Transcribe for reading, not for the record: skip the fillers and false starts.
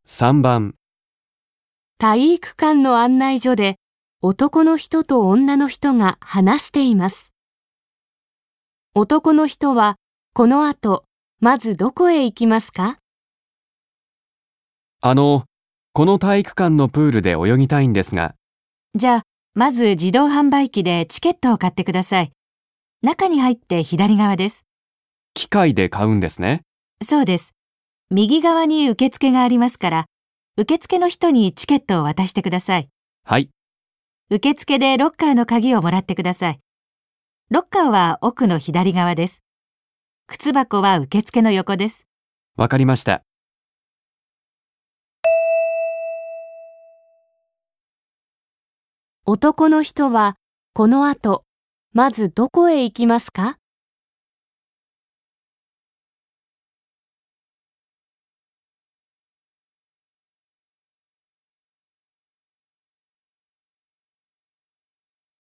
3番、 体育館の案内所で男の人と女の人が話しています。男の人はこの後、まずどこへ行きますか？ この体育館のプールで泳ぎたいんですが、 じゃあ、まず自動販売機でチケットを買ってください。中に入って左側です。 機械で買うんですね。 そうです。右側に受付がありますから、受付の人にチケットを渡してください。 はい、 受付でロッカーの鍵をもらってください。ロッカーは奥の左側です。靴箱は受付の横です。 わかりました。 男の人はこの後、まずどこへ行きますか？